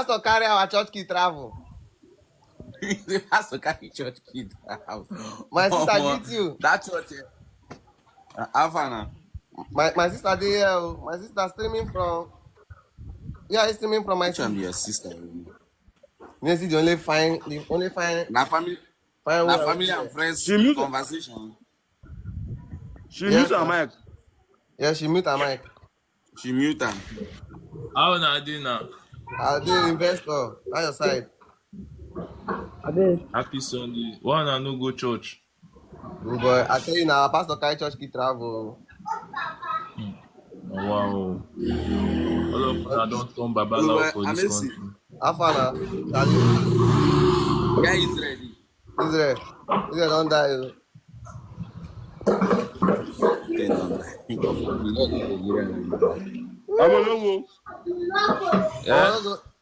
pastor carry our church key travel. The pastor carry church kid out. My sister greet you. That church. Havana. My sister there. My sister streaming from. Yeah, he's streaming from my Which one city. be your sister? You see, the only fine. Na family. Fine. Na family and friends She mute- conversation. She Yes, mute her sir. mic. Yeah, she mute her mic. She mute am. How na dey now? I'll do investor. By your side. Happy Sunday. Why una no go church? Oh boy, I tell you now, pastor carry church key travel. Oh, wow. All of una don turn babalawo for this Amazing. country. Afana, Charlie, Yeah, he's ready. Israel don't die. Okay, no. I'm a logo. Yeah? Oh,